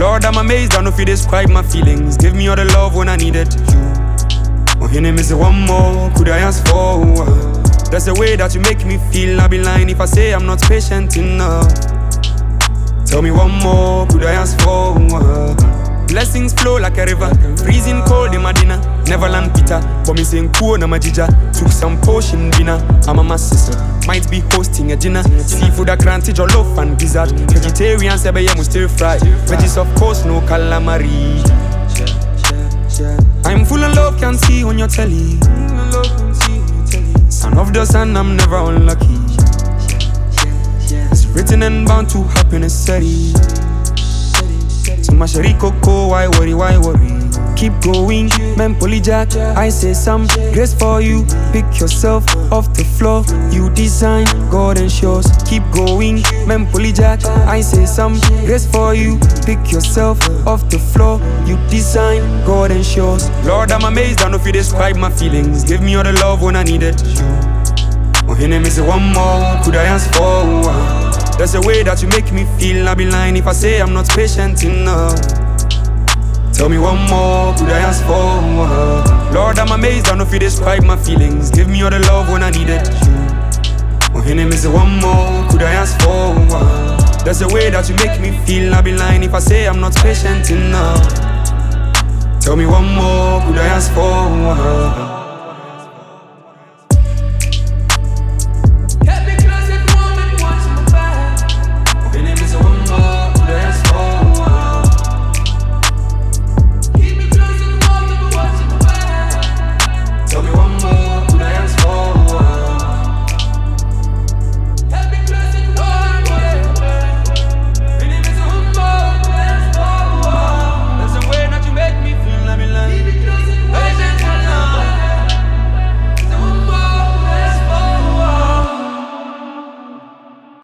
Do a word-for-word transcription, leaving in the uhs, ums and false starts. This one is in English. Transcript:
Lord, I'm amazed, I don't know if you describe my feelings. Give me all the love when I needed you. Oh, your name is one more, could I ask for? That's the way that you make me feel. I'll be lying if I say I'm not patient enough. Tell me one more, could I ask for? Blessings flow like a river, freezing cold in Medina. Neverland Peter, but me saying cool na majija. Took some potion dinner, I'm a my sister. Might be hosting a dinner. Seafood a cranty, jollof and gizzard. Vegetarian sebe yeah, stir fry. Veggies of course, no calamari. I'm full of love, can't see on your telly. Son of the sun, I'm never unlucky. It's written and bound to happen, it's steady. So my shari coco, why worry, why worry? Keep going, man polyjack. I say some grace for you. Pick yourself off the floor. You design, God ensures. Keep going, man polyjack. I say some grace for you. Pick yourself off the floor. You design, God ensures. Lord, I'm amazed, I don't know if you describe my feelings. Give me all the love when I needed you. Oh, your name is one more, could I ask for? That's the way that you make me feel. I'll be lying if I say I'm not patient enough. Tell me one more, could I ask for? Lord, I'm amazed, I don't know if you describe my feelings. Give me all the love when I needed you. Oh, your name is one more, could I ask for? That's the way that you make me feel. I'll be lying if I say I'm not patient enough. Tell me one more, could I ask for?